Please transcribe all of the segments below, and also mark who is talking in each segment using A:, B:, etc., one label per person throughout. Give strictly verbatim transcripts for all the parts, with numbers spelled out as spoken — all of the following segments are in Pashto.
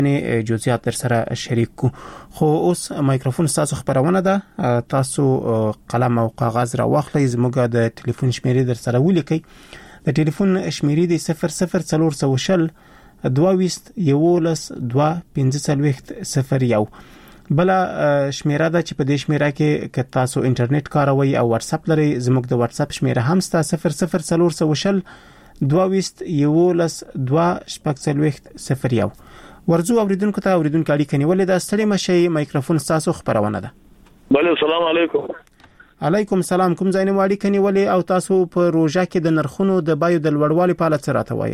A: نه جزئیات در سره شریک کو. خو اوس مایکروفون تاسو خبرونه ده، تاسو قلم او کاغذ را واخلئ، زموږ د ټلیفون شمیرې در سره ولیکئ. د ټلیفون شمیرې د صفر صفر څلور سوه شل دوه ویست یولس دوه پنځه څلوېښت صفر یو. بله شمیره ده چې په دې شمیره کې که تاسو انټرنیټ کاروئ او واتس اپ لرئ، زموږ د واتس اپ شمیره هم ستا صفر صفر څلور سوه شل دوه ویست یولس دوه شپږ څلوېښت صفر یو. ورځو اوریدونکو ته اوریدونکو اړیکه نیولې ده. ستړي مشي، مایکروفون تاسو خبرونه ده.
B: بله السلام علیکم.
A: علیکم سلام. کوم ځای نه اړیکه نیولې او تاسو په روژه کې د نرخونو د بایو د لوړوالي په اړه څه راته وایي؟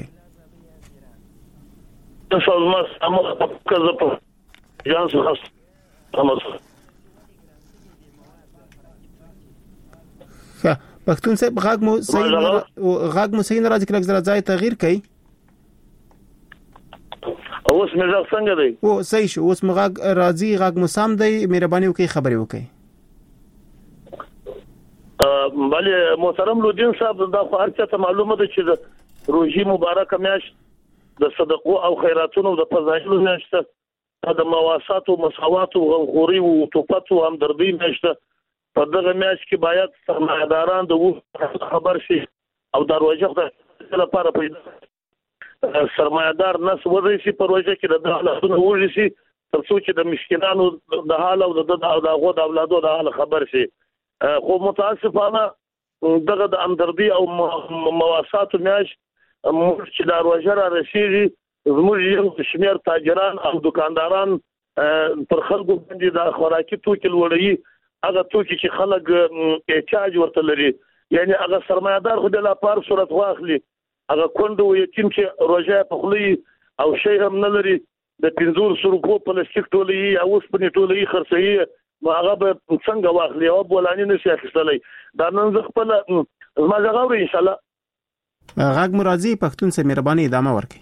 B: تاسو ما سمه کزه په جانس خاص تمام.
A: ښه، پښتون صاحب غږ مو صحیح غږ مو صحیح نه راځي، کله زړه ځای تغییر کړئ.
B: اوس مې غږ څنګه دی؟
A: او صحیح شو، اوس مې غږ راځي، غږ مو سم دی. مهرباني وکړئ خبرې وکړئ.
B: بله محترم لودین صاحب، دا خو هر چاته معلومه ده چې د روژې مبارکه میاشت د صدقو او خیراتونو د فضایلو میاشت ده، د مواسات او مساوات او غمخوري او توپت او همدردي میاشت ده. په دغه میاشت کې باید سرمایه‌داران د خبر شي او د روژې د لپاره پیدا سرمایه‌دار نس ورې شي په روژه کې د حالتونو وږي شي تر څو چې د مسکینانو د حال او د دغه د اولادو د حال خبر شي. خو متاسفانه دغه د همدردي او مواسات میاشت موږ چې د روژه را رسیږي، زموږ یو شمېر تاجران او دکانداران پر خلکو باندې د خوراکي توکي لوړوي، هغه توکي چې خلک احتیاج ورته لري، یعنی هغه سرمایه‌دار خو د لپاره صورت واخلي، هغه کونډه او یتیم چې روژه په خولي او شی هم نه لري، د پنځور سو روپو پلاستیک ټولې او اوسپنې ټولې خرڅوي، نو هغه به څنګه واخلي او بولانی نشي اخیستلی. دا نن زه خپل زما غږ اورئ ان شاء الله.
A: غږ مو راځي، پښتون سره مهرباني ادامه ورکړئ.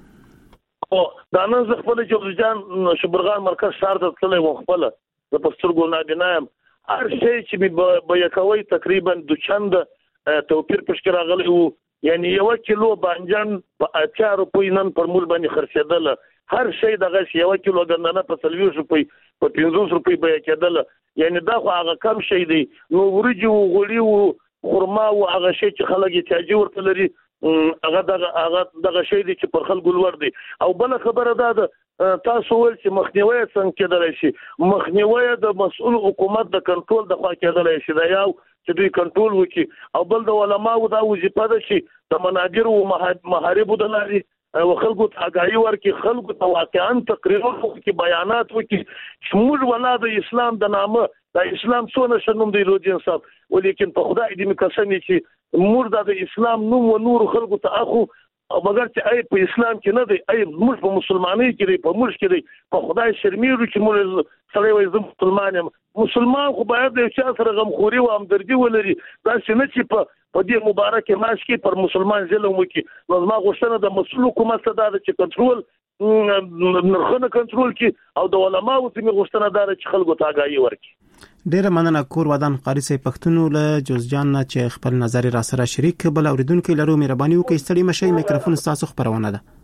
B: او دا نن زه خپل جوزجان شبرغان مرکز شهر ته تللی وم، خپل د پسترګو نابینا یم. هر شی چې مې بیه کوئ تقریبا دو چند توپیر پشکې راغلی و، یعنی یو کیلو بانجان په اتیا روپۍ نن پر مول باندې خرڅېدله، هر شی دغه یو کیلو ګندنه په څلوېښت روپۍ په پنځوس روپۍ بیه کېدله، یعنی دا خو هغه کم شی دی. نو وریجې و غوړي و خرما و هغه شی چې خلک احتیاجي ورته لري، هغه دغه هغه دغه شی دی چې پر خلکو لوړ دی. او بله خبره دا ده، تاسو ویل چې مخنیوی څنګه کېدلی شي. مخنیوی د مسؤل حکومت د کنټرول د خوا کېدلی شي، دا یو چې دوی کنټرول وکړي، او بل د علماو دا وظیفه ده چې د مناجر او محاربو د لارې او خلکو ته آګاهي ورکړي، خلکو ته واقعا تقریرونه وکړي، بیانات وکړي چې موږ ولا د اسلام د نامه د اسلام څونه ښه نوم دی لودین صاحب، ولیکن په خدای دې مې قسم چې موږ د اسلام نوم و نور خلکو ته اخو، مګر چې ای په اسلام کې نه دی، ای موږ په مسلمانۍ کې دی، په موږ کې دی، په خدای شرمېږو چې موږ سړی وایي زه مسلمان یم. مسلمان خو باید د یو چا سره غمخوري او همدردي ولري، داسې نه چې په په دې مبارکه ماش کې پر مسلمان ظلم وکړي. نو زما غوښتنه د مسؤل حکومت څخه دا ده چې کنټرول نرخونه کنټرول کړي، او د علماو څخه مې غوښتنه دا ده چې خلکو ته آګاهي ورکړي.
A: ډیره مننه کور ودان قاری صاحب پښتون له جوزجان نه چې خپل نظر را سره شریک. بل اوریدونکو لرو مهرباني وکړئ ستړي مشي، میکروفون تاسو خبرونه ده.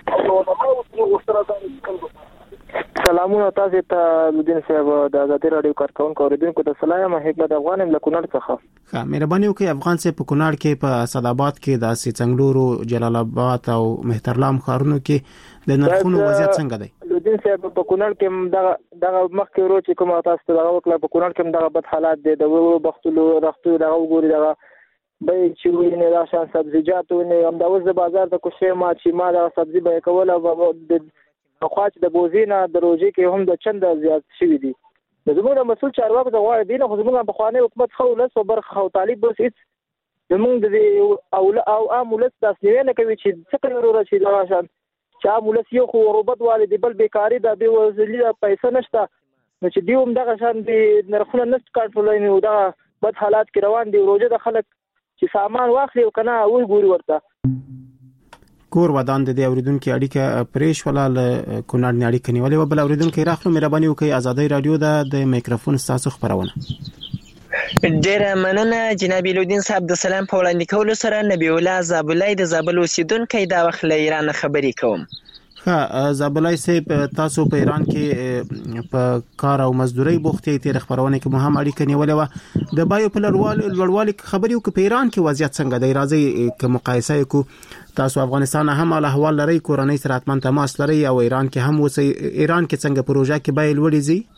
C: سلامونه تاسو ته لودین صاحب، د آزادي رادیو کارکونکو اوریدونکو ته سلام. حکمت افغان له کونړ څخه.
A: ښه، مهرباني وکړئ افغان صاحب، په کونړ کې په صداباد کې د سیڅنګلورو، جلال آباد او مهترلام ښارونو کې د نرخونو وضعیت څنګه دی؟
C: لودین صاحب په کونړ کې دغه دغه مخکې ورو چې کوم تاسو ته دغه وکړه، په کونړ کې دغه بد حالات دي، د ورو بختلو رختو دغه وګوري، دغه به چې ویني دا شان سبزیجات ونه هم د اوس د بازار د کوشې ما چې ما د سبزی به کوله د خواچ د بوزینه د روزي کې هم د چند زیات شوی دي. زموږ د مسؤل چارواکو د غواړي دي نه، خو زموږ په خواني حکومت خو ولس او برخه او طالب بس هیڅ زموږ د او او عام ولس تاسو نه کوي چې څه کوي ورو شي دا شان چې عام ولس یو خو ربط والي بل بیکاری د به وزلي پیسې نشته، نو چې دیوم دغه شان د نرخونه نشټ کنټرول نه، دا بد حالات کې روان دي. روزه د خلک چې سامان واخلي او کنه وای ګوري ورته.
A: کور ودان د دې اوریدونکو اړیکه پرېش ولال کونړ نه اړیکه نیولې و. بل اوریدونکو راخلو مهرباني وکړئ آزادۍ رادیو د میکروفون تاسو خبرونه.
D: ډیره مننه جناب لودین صاحب. د سلام په وړاندې کولو سره نبی الله زابلای د زابل اوسیدونکو دا وخت له ایران خبرې کوم.
A: ها زابلای صاحب تاسو په ایران کې په کار او مزدوري بوختي تیر خبرونه کې مهم اړیکه نیولې و د بایو په لوړوالي خبرې وکړي په ایران کې وضعیت څنګه دی راځي که مقایسه کو تاسو افغانستان هم له احوال لري کورنۍ سره اتمن تماس لري او ایران کې هم وسی ایران کې څنګه پروژه کې بایل وړي زی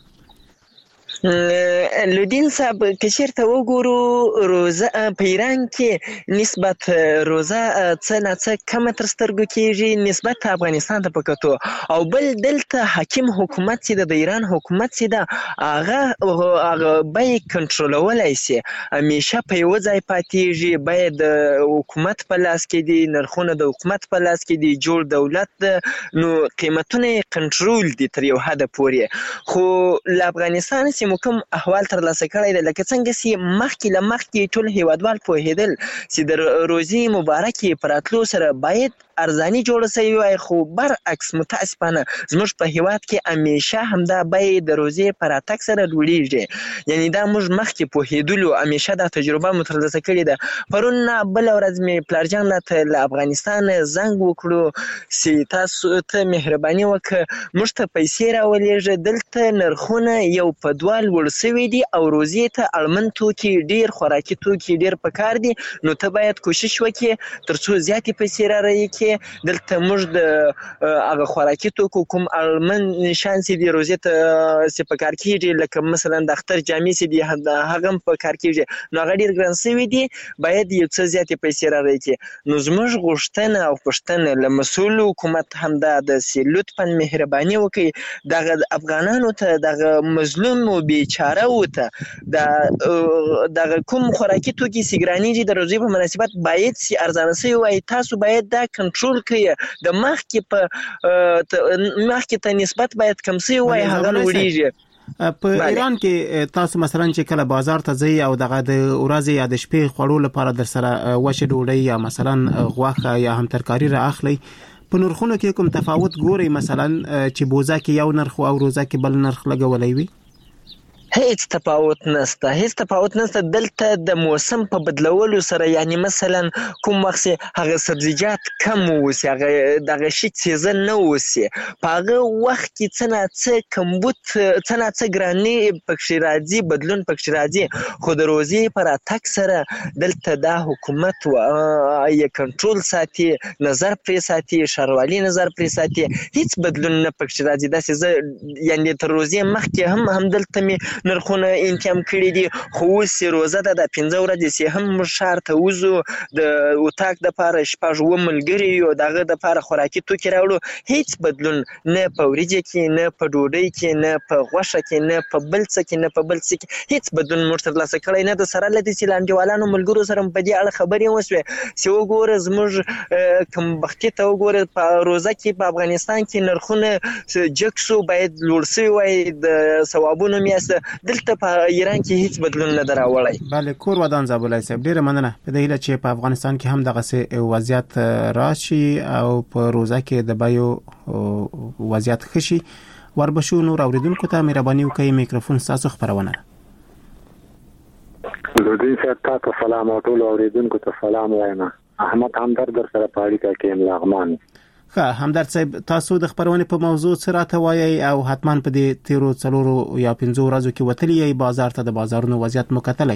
D: لودین صاحب کشرته وګورو روزه په ایران کې نسبت روزه څه نه څه کم تر سترګو کېږي نسبت افغانستان ته پکتو او بل دلته حاکم حکومت چې د ایران حکومت چې دا هغه هغه به کنټرولولای شي همیشه په یو ځای پاتېږي باید حکومت په لاس کې دي نرخونه د حکومت په لاس کې دي جوړ دولت نو قیمتونه کنټرول دي تر یو حد پورې خو ل افغانستان چې کوم احوال تر لاسه کړی دی لکه څنګه چې مخکې له مخکې ټول هیوادوال پوهېدل چې د روزي مبارکې په راتلو سره باید ارزاني جوړه شوې وای خو برعکس متاسفانه زموږ په هیواد کې همیشه همدا بیې د روزي په راتګ سره لوړېږي یعنی دا موږ مخکې پوهېدلو همیشه دا تجربه مو ترلاسه کړې ده پرون بله ورځ مې پلارجان راته له افغانستان زنګ وکړو چې تاسو ته مهرباني وکړه موږ ته پیسې راولېږه دلته نرخونه یو په دوه لوړ شوي دي او روزي ته اړمن توکي ډېر خوراکي توکي ډېر پکار دي نو ته باید کوشش وکړې تر څو زیاتې پیسې رارهیې کړې دلته موږ د هغه خوراکي توکو کوم اړمن شیان چې دي روزي ته چې پکار کېږي لکه مثلا د اختر جامې چې دي هغه هم پکار کېږي نو هغه ډېر ګران شوي دي باید یو څه زیاتې پیسې رارهیې کړې نو زموږ غوښتنه او پوښتنه له مسؤل حکومت همدا ده چې لطفا مهرباني وکړي دغه افغانانو ته دغه مظلوم و بیچاره وته د دغه کوم خوراکي توکي چې ګرانېږي د روزي په مناسبت باید چې ارزانه شوي وای تاسو باید دا کنټرول کړئ د مخکې په مخکې ته نسبت باید کم شوي وای هغه لوړېږي
A: په ایران کې تاسو مثلا چې کله بازار ته ځئ او دغه د ورځې یا د شپې خوړو لپاره در سره وچه ډوډۍ یا مثلا غوښه یا هم ترکاري را اخلي په نرخونو کې کوم تفاوت ګوري مثلا چې بوزا کې یو نرخ او روزه کې بل نرخ لګولای وي
D: هیڅ تفاوت نشته هیڅ تفاوت نشته دلته د موسم په بدلولو سره یعنی مثلا کوم وخت هغه سبزیجات کم وسی هغه دغه شي سیزن نه وسی په هغه وخت کې څه نه څه کمبود څه نه څه ګرانې پکې راځي بدلون پکې راځي خو د روزي پر اتک سره دلته دا حکومت و یې کنټرول ساتي نظر پرې ساتي شاروالي نظر پرې ساتي هیڅ بدلون نه پکې راځي دا چې یعنی تر روزي مخکې هم هم دلته می نرخونه انکم کړی دي خو اوس روزه ده د پنځه ورځې چې هم موږ ښار ته وځو د اتاق دپاره شپږ اووه ملګري یو د هغه دپاره خوراکي توکي راوړو هیڅ بدلون نه په وریجې کې نه په ډوډۍ کې نه په غوښه کې نه په بل څه کې نه په بل څه کې هیڅ بدلون موږ ترلاسه کړی نه د سره له دې چې له انډیوالانو ملګرو سره په دې اړه خبرې وشوې چې وګوره زموږ کمبختي ته وګوره په روزه کې په افغانستان کې نرخونه جګ شو باید لوړ شوي وای د ثوابونو میاسته دلته په ایران کې هیڅ بدلون نه دراوړی
A: بله کور ودان زابلای صاحب ډیره مننه په دې هیله چې په افغانستان کې هم دغه سه وضعیت راشي او په روزه کې د بایو وضعیت خشي وربشو نور اوریدونکو ته مهرباني وکړئ میکروفون تاسو خبرونه
E: لودین صاحب تاسو سلام او ټول اوریدونکو ته سلام وایم احمد همدرد در سره پاړی کا کې لغمان
A: ښه همدرد صاحب تاسو د خبرونه په موضوع سره راته وایي او حتما په دې تیرو څلورو یا پنځو ورځو کې وتلی بازار ته د بازارونو وضعیت مو کتلی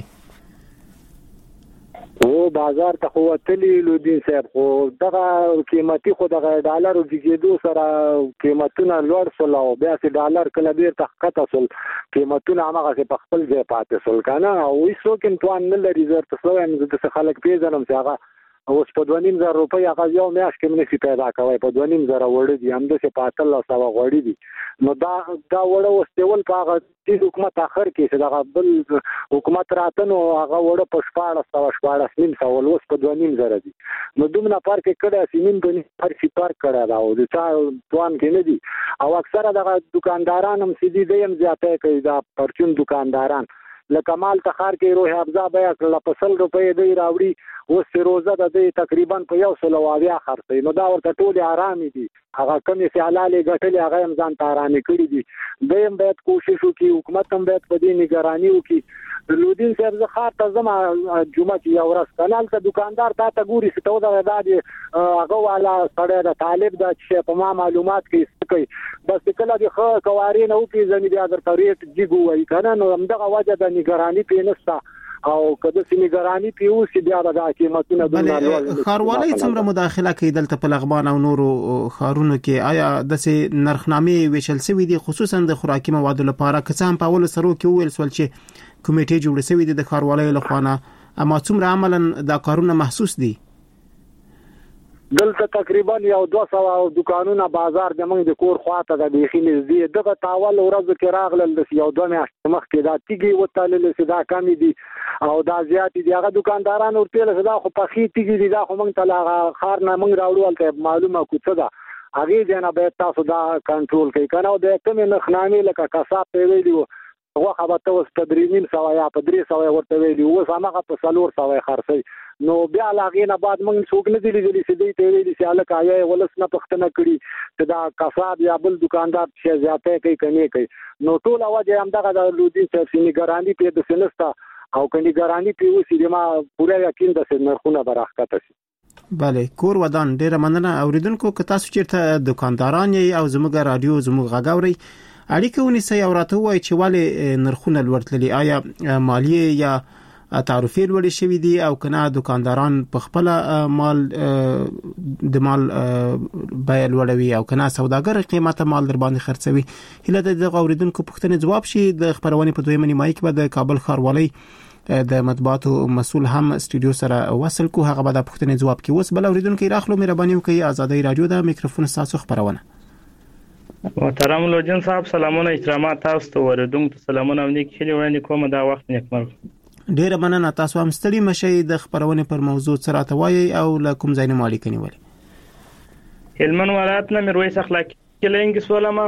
E: او بازار ته خو وتلی لودین صاحب خو دغه قیمتي خو دغه ډالر زیږېدو سره قیمتونه لوړ شول او بیا چې ډالر کله بیرته ښکته شول قیمتونه هماغسې په خپل ځای پاتې شول که نه او هېڅوک امتحان نه لري زه ورته څه وایم زه داسې خلک پېژنم چې هغه اوس په دوه نیم زره روپۍ هغه یو میاشت کې نشي پیدا کوی په دوه نیم زره وړه دي همداسې په اتلس سوه غوړي دي نو دا دا وړه اوس دیول په هغه تېز حکومت اخر کې چې دغه بل حکومت راته نو هغه وړه په شپاړس سوه شپاړس نیم سوه اوس په دوه نیم زره دي نو دومره فرق یې کړی چې نیم دوه نیم فرق یې فرق کړی ده او د چا توان کې نه دي او اکثره دغه دوکانداران هم چې دي دی هم زیاتی کوي دا پرچون دوکانداران لکه مال تخار کې روح افزا بیا کړله په سل روپۍ دی راوړي اوس چې روزه ده دی تقریبا په یو سل او اویا خرڅوي نو دا ورته ټولې ارامې دي هغه کمې فعالې ګټلې هغه هم ځان تارانې کړي دي. دویم باید کوشش وکړي، حکومت هم باید په دې نگراني وکړي. لودین صاحب زه ښار ته ځم جمعه کې یو ورځ کنه، هلته دکاندار تا ته ګوري چې ته ودغه دا د هغه والا سړی د طالب دا چې په ما معلومات کوي څه کوي، بس کله د ښه کوارې نه وپېژني بیا درته ریټ جګ ووایي که نه، نو همدغه وجه د نګراني پرې نشته. او که داسې نګراني پرې اوسي بیا به دا قیمتونه دومره لوړ وي.
A: ښاروالۍ څومره مداخله کوي دلته په لغمان او نورو ښارونو کې؟ آیا داسې نرخنامې ویشل شوي دي خصوصا د خوراکي موادو لپاره؟ که څه هم په اولو سرو کې وویل شول چې کمیټې جوړې شوې دي د ښاروالۍ لخوا نه، اما څومره عملاً دا کارونه محسوس دي؟
E: دلته تقریبا یو دوه سوه دکانونه بازار د موږ د کور خواته د بیخي نږدې دغه تاول ورځو کې راغلل د یو دوه میاشتې مخکې دا تیږې وتللې چې دا کمې دي او دا زیاتې دي. هغه دکانداران ورته ویل چې دا خو پخې تیږې دي، دا خو موږ ته له ښار نه موږ راوړو، هلته معلومه کړو څه ده، هغې ځای نه باید تاسو دا کنټرول کوئ که نه. او د کمې نرخنامې لکه کساب ته یې ویلي وو غوښه به ته اوس په درې نیم سوه یا په درې سوه یې ورته ویلي، اوس هماغه په څلور سوه یې خرڅوي. نو بیا له هغې نه بعد موږ څوک نه دي لیدلي چې دوی ته یې ویلي چې هلکه یا یې ولس نه پوښتنه کړي چې دا کساب یا بل دکاندار چې زیاتی کوي که نه کوي. نو ټوله وجه یې همدغه د لودین صاحب چې نګراني پرې داسې نشته، او که نګراني پرې اوسي د ما پوره یقین ده چې نرخونه به راښکته شي.
A: بله، کور ودان، ډیره مننه. اوریدونکو که تاسو چیرته دکانداران یې او زموږ رادیو زموږ غږ اورئ، اړیکه ونیسئ او راته ووایئ چې ولې نرخونه لوړ تللي، آیا مالیې یا تعرفې لوړې شوي دي او که نه دکانداران په خپله مال د مال بیه لوړوي او که نه سوداګر قیمته مال در باندې خرڅوي. هیله ده دغه اوریدونکو پوښتنې ځواب شي. د خپرونې په دویمه نیمایي کې به د کابل ښاروالۍ د مطبوعاتو مسؤل هم استودیو سره وصل کو، هغه به د پوښتنې ځواب کوي. اوس بل اوریدونکو راخلو، مهرباني وکړئ، آزادۍ رادیو د میکروفون ستاسو خپرونه.
F: محترم لوجن صاحب سلامونه، احترامات تاسو ته، اوریدونکو ته سلامونه او نیک هیلې وړاندې کوم. دا وخت نیکمرغه.
A: ډیره مننه. تاسو هم ستړي مشئ، د خپرونې پر موضوع څه راته وایئ او له کوم ځای نه مو اړیکه نیولې؟
F: هلمند ولایت نه میرویس اخلاقي کلینګ سولما.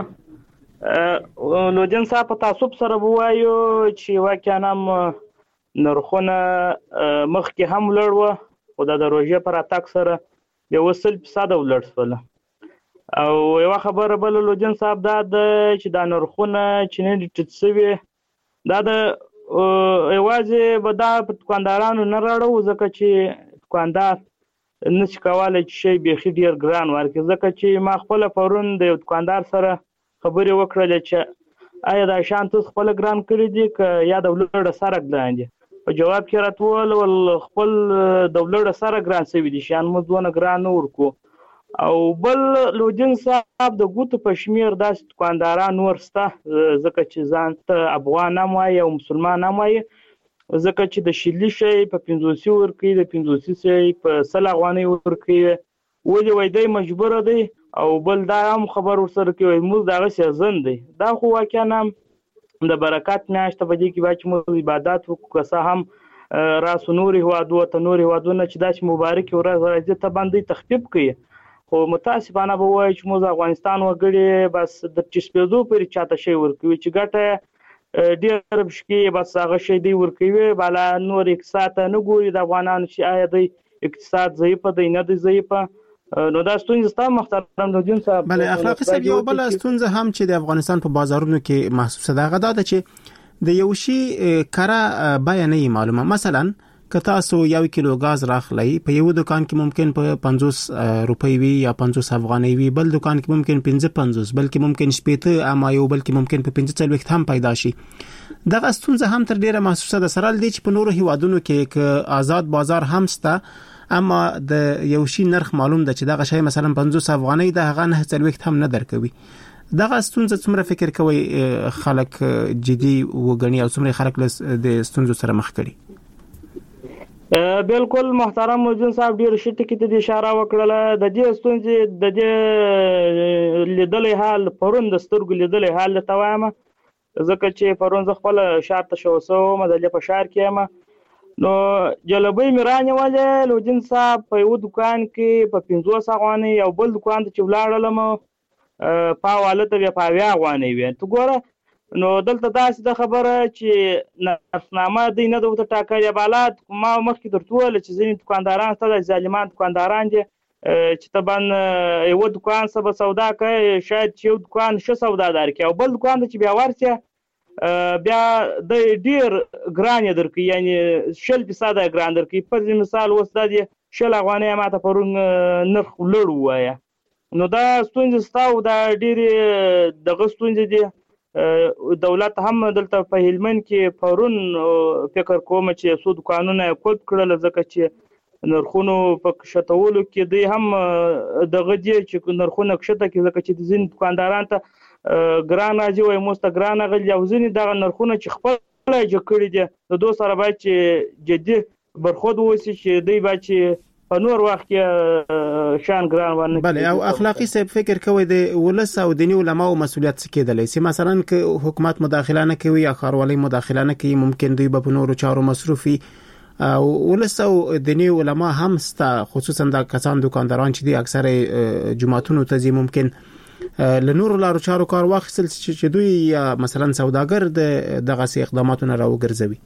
F: لوجن صاحب په تعصب سره ووایو چې واقعا هم نرخونه مخکې هم لوړ وه، خو د روژې په راتګ سره یو سل فیصده ولوړ شول. او یوه خبره بله لوجن صاحب دا ده چې دا نرخونه چې نه دي ټیټ شوي، دا د یوازې به دا په دکاندارانو نه راړو، ځکه چې دکاندار نشي کولی چې شی بیخي ډېر ګران ورکړي. ځکه چې ما خپله پرون د یو دکاندار سره خبرې وکړلې چې آیا دا شیان تاسو خپله ګران کړي دي که یا د لوړه سره ګران دي؟ په جواب کې راته وویل خپل د لوړه سره ګران شوي دي، شیان موږ دونه ګران نه ورکو. او بل لوجن صاحب د ګوتو په شمېر داسې دکانداران نور شته، ځکه چې ځان ته افغان هم وایي او مسلمان هم وایي، ځکه چې د شلي شی په پنځوسي ورکوي، د پنځوسي شی په سل افغانۍ ورکوي. ولې وایي دی مجبوره دی، او بل دا هم خبر ورسره کوي موږ د هغه سیزن دی. دا خو واقعا هم د برکات میاشته په دې کې باید چې موږ عبادت وکړو، که څه هم راسو نورې هېوادو ته نورې هېوادونه چې داسې مبارکې ورځ راځي ته باندې تخفیف کوي. خو متاسفانه به وایي چې موږ افغانستان وګړي بس د ټیسپېدو پورې چاته شی ورکوي چې ګټه ډېر بشکي، بس هغه شی دی ورکوي، بالا نور اقتصاد ته نه ګوري د افغانانو چې آیا دی اقتصاد ضعیفه دی نه دی ضعیفه. نو دا ستونزه ستا محترم لوجن صاحب.
A: بله اخلاقي صاحب، یو بل ستونزه هم چې د افغانستان په بازارونو کې محسوسه ده هغه دا ده چې د یو شی کره بیه نه معلومه. مثلا که تاسو یو کیلو غاز راخلی په یو دکان کې ممکن په پنځوس روپۍ وي یا پنځوس افغانۍ وي، بل دکان کې ممکن پنځه پنځوس، بلکې ممکن شپېته، اما یو بلکې ممکن په پنځه څلوېښت هم پیدا شي. دغه ستونزه هم تر ډیره محسوسه ده، سره له دې چې په نورو هیوادونو کې که آزاد بازار هم شته، اما د یو شي نرخ معلوم ده چې دغه شی مثلا پنځوس افغانۍ ده، هغه نه څلوېښت هم نه درکوي. دغه ستونزه څومره فکر کوي خلک جدي وګڼي او څومره خلک د ستونزو سره مخ کړي؟
F: بالکل محترم لوجن صاحب ډېر ښه ټکي ته اشاره وکړله. د دې ستونزې د دې لیدلی حال پرون د سترګو لیدلی حال درته وایم، ځکه چې پرون زه خپله ښار ته شوی شوم، دلې په ښار کې یم. نو جلبۍ مې رانیولې لوجن صاحب په یو دکان کې په پنځوس افغانۍ، او بل دکان ته چې ولاړلم په هلته بیا په اویا افغانۍ وې. ته ګوره نو دلته داسې د خبره چې نرخنامه دوی نه ده ورته ټاکلې. بالات ما مخکې درته وویل چې ځینې دکانداران شته د ظالمان دکانداران دي چې طبعا یو دکان سبا سودا کوي شاید چې یو دکان ښه سودادار کوي او بل دکان ته چې بیا ورسې بیا د ډیر ګران درکوي یعنی شل فیصده ګران درکوي. پر مثال اوس د شل افغانۍ ماته پرون نرخ لوړ ووایه نو دا ستونزې ستا او دا ډېرې دغه ستونزې دي. دولت هم دلته په هلمند کې پرون فکر کوم چې څو دوکانونه یې کلب کړل ځکه چې نرخونو په کښتولو کې دی هم دغه دی چې نرخونه کښته کې ځکه چې ځینې دوکانداران ته ګران راځي وایي موږ ته ګران راغلي او ځینې دغه نرخونه چې خپله یې جګ کړي دي د دوی سره باید چې جدي برخود وشي چې دوی باید چې په نور وخت کې شان ګران ونه
A: بله. او اخلاقی صاحب فکر کوي د ولس او دیني علماو مسؤلیت څه کېدلی سي؟ مثلا که حکومت مداخله نه کوي یا ښاروالۍ مداخله نه کوي ممکن دوی به په نورو چارو مصروفي او ولس او دیني علما هم ستا خصوصا د کسان دکانداران چې دي اکثر جماعتونو ته ځي ممکن له نورو لارو چارو کار واخیستل چې دوی یا مثلا سوداګر د دغه سي اقداماتونه راوګرځوي.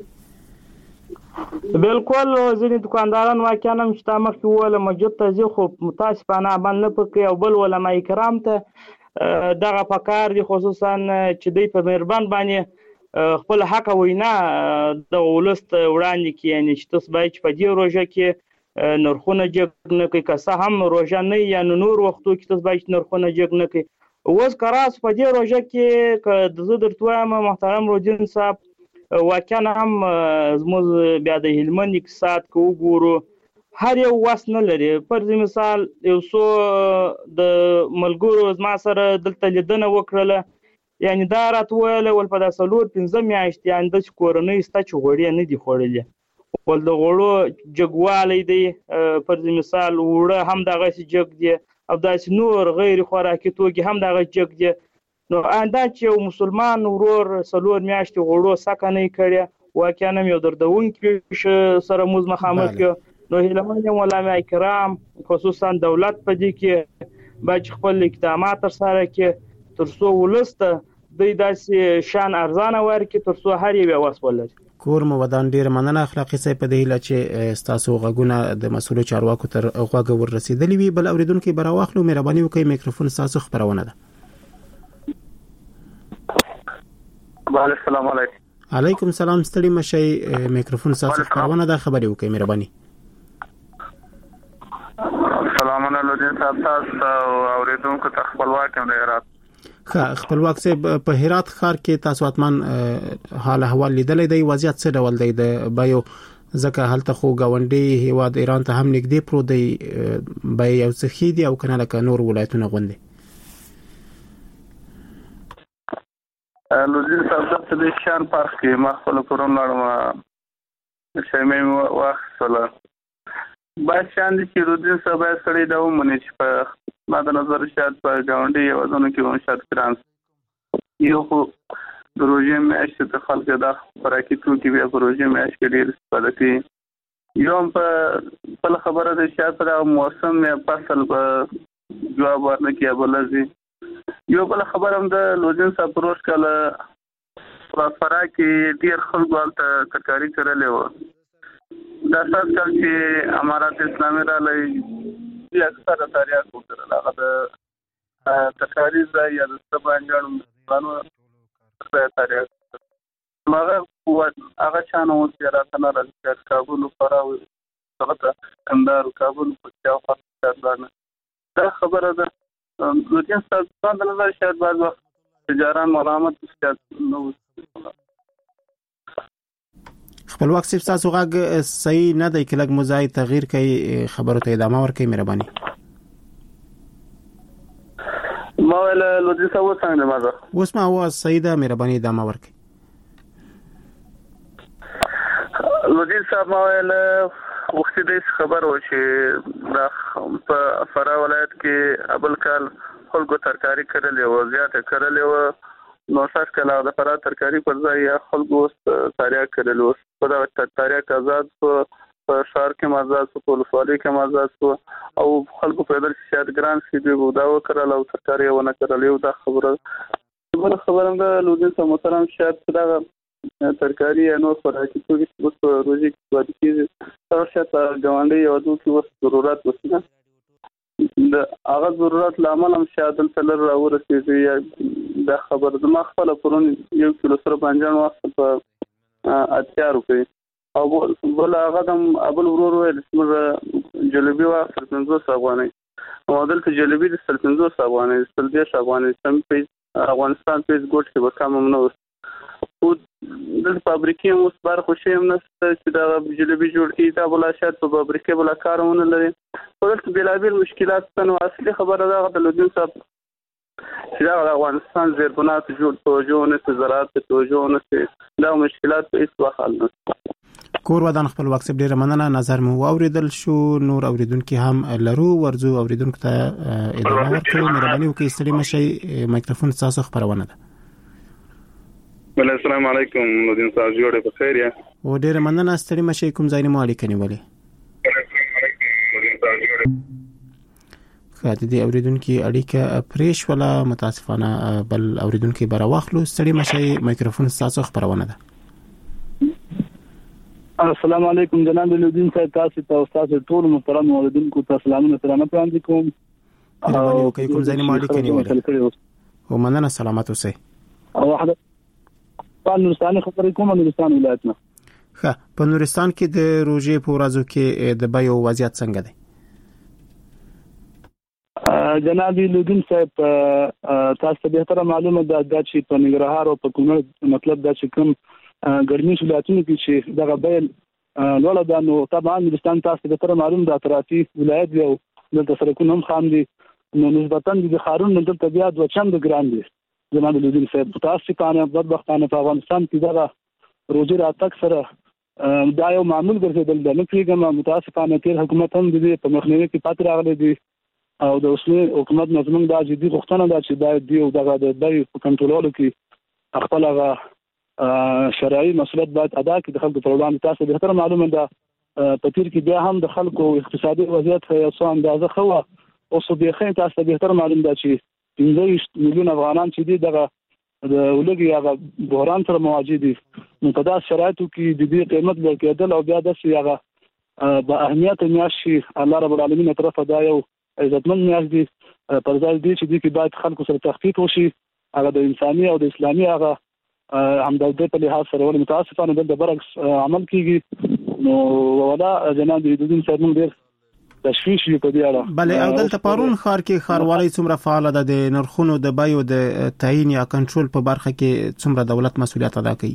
F: بالکل ځینې دکانداران واقعا هم چې تا مخکې وویله مسجد ته ځي خو متاسفانه عمل نه پکوي او بل علماء کرام ته دغه پکار دي خصوصا چې دوی په مهربان باندې خپل حق وینا د ولس ته وړاندې کړي یعنی چې تاسو باید په دې روژه کې نرخونه جګ نه کړئ که څه هم روژه نه یا نور وختو کې تاسو باید نرخونه جګ نه کړئ. اوس که راس په دې روژه کې که زه درته وایم محترم روجین صاحب واقعا هم زموږ بیا د هلمند اقتصاد که وګورو هر یو وس نه لري. پر مثال یو څو د ملګرو زما سره دلته لیدنه وکړله یعنی دا راته ویله ول په دا څلور پنځه میاشتې یعنې داسې کورنۍ شته چې غوړي نه دي خوړلي ول د غوړو جګوالی دی پر مثال اوړه هم دغسې جګ دی او داسې نور غیر خوراکي توکي هم دغه جګ دی. نو دا چې یو مسلمان ورور څلور میاشتې غوړو سکه نه یې کړې واقعا هم یو دردونکي سره موږ مخامخ کړو. نو هیلمن یم علماء کرام خصوصا دولت په دې کې باید چې خپل اقدامات ترسره کړي تر څو ولس ته دوی داسې شان ارزانه ورکړي تر څو هر یو وس ولري.
A: کور مو ودان ډیر مننه اخلاقی صاحب په دې هیله چې ستاسو غږونه د مسؤلو چارواکو تر غوږه ور رسیدلی وي. بل اوریدونکو به راواخلو مهرباني وکړئ میکروفون ستاسو خبرونه ده.
B: بله السلام علیکم.
A: علیکم سلام ستړي مشي میکروفون ستاسو خبرونه ده خبري وکړئ مهرباني.
B: سلامونه لودین صاحب تاسو اوریدونکو ته خپلواک یم د هرات.
A: ښه خپلواک صاحب په هرات ښار کې تاسو اتمن حال احوال لیدلې دی وضعیت څه ډول دی د بایو ځکه هلته خو گاونډي هیواد ایران ته هم نږدې پرو دی بای یو څه خېدي او کنه لکه نور ولایتونه غوندي.
B: لودین صاحب د دې شان پارک کې ما خپل کورون لاړم چې مې واخصله باید شان دي چې لودین صاحب یې سړی دا ومني چې په ما د نظر شاید په گاونډي یوازونه کې هم شاید کران یو خو د روژې میاشتې ته خلک دا خوراکي توکي بیا په روژې میاشت کې ډېر استفاده کوي. یو هم په بله خبره ده شاید په دغه موسم یا فصل به جواب ورنه کړي یا به لږ یو بله خبره هم د لودین صاحب په روژ کاله په فراه کې ډېر خلکو هلته ترکاري کرلې وه. دا سات کال چې امارات اسلامي راغلی بیا اکثره تاریخ وکړل هغه د ترکاري ځای یا د څه بانجانو مسلمانو تاریخ هغه هغه چانه اوس بیا راته نه راځي کابل فراه هغه ته کندهار کابل په شاوخوا لاړنه دا خبره ده. لودین صاحب د نظر شاید بعض وخت تجاران ملامت شاید نه
A: خپلواک صاحب تاسو غږ صحیح نه دی کله مو ځای تغییر کوي خبرو ته ادامه ورکړئ مهرباني.
B: ما ویل لودین صاحب څنګه مازه
A: اوس ما आवाज صحیح ده مهرباني ادامه ورکړئ.
B: لودین صاحب ما ویل وختي د خبر و چې د په فراه ولایت کې ابل کال خلکو ترکاری کړلې و زیاته کړلې و نو سات کله د فراه ترکاری پر ځای خلکو اوس تاریخ کړل اوس په دا تاریخ آزاد په ښار کې آزاد په ولسوالۍ کې آزاد او خلکو په دې شاید ګران شي دی دا وکړل او ترکاری ونه کړل یو دا خبره بل خبره ده لودین صاحب محترم شاید دا ترکاری نو خوراکي توکي اوس روزي کې وایي چې دا شاید ګاونډي یو د ضرورت وسنه
G: د هغه ضرورت لامل هم شاید تلر راورسېږي یا د خبر د ما خپل پرون یو کیلو سره بانجان واسطه په اتیا روپۍ او بل هغه د ابل ورور ویل چې جلبي واسطه پنځوس افغانۍ او دلته جلبي د پنځوس افغانۍ د دېرش افغانۍ سم په افغانستان په ګوټ کې به کم هم نه وي او د فابریکې اوس بار خوشي هم نشته چې دا جلبي جوړ کړي دا بل شاید په فابریکې بل کارونه لري ورته بلابل مشکلات ستنو اصلي خبره دا د لودین صاحب چې دا افغانستان زیربنات جوړ توجه نه زراعت توجه نه دا مشکلات په هیڅ وخت حل نه
A: کور ودان خپل واکسپ ډیره مننه نظر مو اوریدل شو نور اوریدونکو هم لرو ورزو اوریدونکو ته ادامه ورکړو مهرباني وکړئ ستړي مشي مایکروفون تاسو خبرونه ده
G: بل السلام علیکم لودین صاحب جوړه په خیر یا
A: و ډیره مننه ستړي مشي کوم ځای نه مو اړیکه نیولې خاطر دې اوریدونکو اړیکه پریش ولا متاسفانه بل اوریدونکو بر واخلو ستړي مشي مایکروفون تاسو خبرونه ده
H: السلام علیکم جناب لودین صاحب تاسو ته استاد ټول محترم اوریدونکو ته سلامونه سلامت وړاندې کوم
A: او کوم ځای نه مو اړیکه نیولې و مننه سلامت اوسئ
H: او واحده په نورستان خبرې کوم نورستان ولایت نه
A: ښه په نورستان کې د روزې په ورځو کې د بیو وضعیت څنګه دی
H: جناب لودین صاحب تاسو ته به معلومه ده چې په ننګرهار او په کونړ مطلب دا چې کوم ګرمي ولایتونو کې چې دغه بیل لوړ ده نو طبعا نورستان تاسو ته معلوم ده اطرافي ولایت یو د سرکونو هم خام دي نو نسبتا د خارون د طبيعت و چند ګران دي جناب لودین صاحب تاسو ته بدبختانه په افغانستان کې دغه روزي راتک سره دا یو معمول ګرځیدل د نکریګم متاسفانه تیر حکومت هم د په مخنیوي کې پاتې راغلي دي او د اوسنی حکومت نظم دا جدي غوښتنه ده چې دا دی او دغه د بیو په کنټرول کې خپل هغه شرعي مسؤلیت باید ادا کړي د خلکو پر وړاندې تاسو به تر معلومه ده په تیر کې بیا هم د خلکو اقتصادي وضعیت یو څه اندازه خو او څه به خې تاسو به تر معلوم ده چې پنځه میلیون افغانان چې دي دغه د ولګي هغه بحران سره مواجه دي نو په داسې شرایطو کې د دې قیمت لوړ کېدل او بیا د هغه په اهمیت میاشي الله رب العالمین طرفه دا یو عزتمن میاش دي پر ځای دي چې دې کې باید خلکو سره تخفیف وشي هغه د انساني او د اسلامي هغه همدردۍ په لحاظ سره ول متاسفانه د برعکس عمل کیږي نو ولا جناب دودین صاحب موږ ډیر تشویش یې په دې اړه
A: بله او دلته پارون ښار کې ښاروالۍ څومره فعال ده د نرخونو د بیو د تعیین یا کنټرول په برخه کې څومره دولت مسؤلیت ادا کوي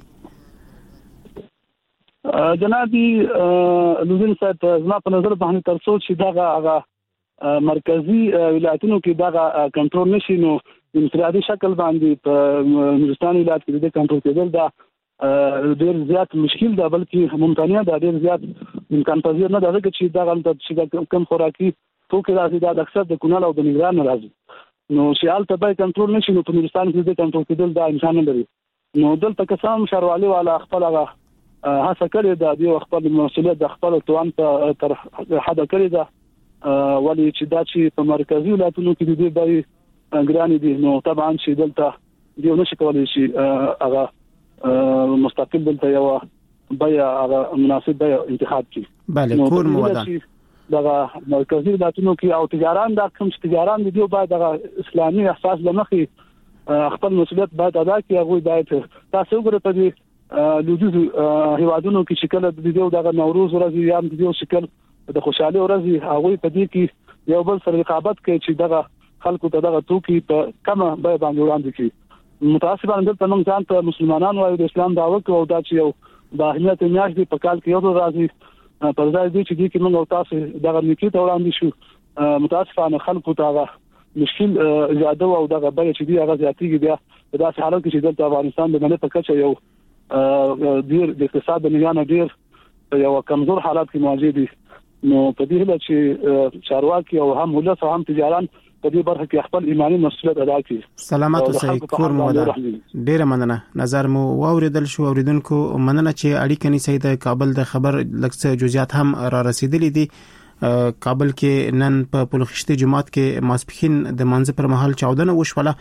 H: جناب لودین صاحب زما په نظر باندې تر څو چې دغه هغه مرکزی ولایتونو کې دغه کنټرول نشي نو انفرادي شکل باندې په نورستان ولایت کې د کنټرول کېدل دا ډېر زیات مشکل ده بلکې ممتنع ده ډېر زیات امکان پذیر نه ده چې دا غلطه چې کم خوراکي توکي راځي دا اکثر د کونړ او د ننګرهار نه راځي نو شیال ته به کنټرول نشي نو په نورستان کې د کنټرول کېدل دا امکان نه لري نو دلته قسم شروالي والا خپل هغه هڅه کړې ده د خپل مسؤلیت د خپل توان ته تر حد کړې ده ولی چې دا چې په مرکزی ولایتونو کې د دې ګرانی دي نو طبعا چې دلته دیو نشي کولای شي هغه مستقل دلته یو بیا هغه مناسب بیا انتخاب کی
A: بله کور مودان
H: دغه مرکزی ولایتونو کې او تجاران دا کوم تجاران دي دیو باید دغه اسلامي احساس لمخې خپل مسؤلیت باید ادا کړي هغه باید تاسو ګره په دې لوجو هیوادونو کې شکل د دیو دغه نوروز ورځ یا د دیو شکل د خوشحالي ورځ هغه په دې کې یو بل سره رقابت کوي چې دغه خلکو ته دغه توکي په کومه بیه باندې وړاندې کړي متاسفانه دلته موږ ځان ته مسلمانان وایو د اسلام دعوه کوو دا چې یو د اهمیت میاشت په کال کې یو راځي پر ځای دي چې دې کې موږ تاسو دغه نکي ته وړاندې شو متاسفانه خلکو ته هغه مشکل زیاده او دغه بیه چې دی هغه زیاتېږي بیا په داسې حالت کې چې دلته افغانستان د باندې په کچه یو ډیر د اقتصاد د نگاه نه ډیر یو کمزور حالات کې موجود دي نو په دې هله چې چارواکي او هم ولس او هم تجاران په دې برخه کې خپل ایمانی مسؤلیت ادا کړي
A: سلامات اوسئ کور مو ده ډیره مننه نظر مو واوریدل شو اوریدونکو مننه چې اړیکه نیسئ د کابل د خبر لکه جزئیات هم را رسیدلې دي کابل کې نن په پلوخشتي جماعت کې ماسپخین د منځ پر مهال چاودنه وشوله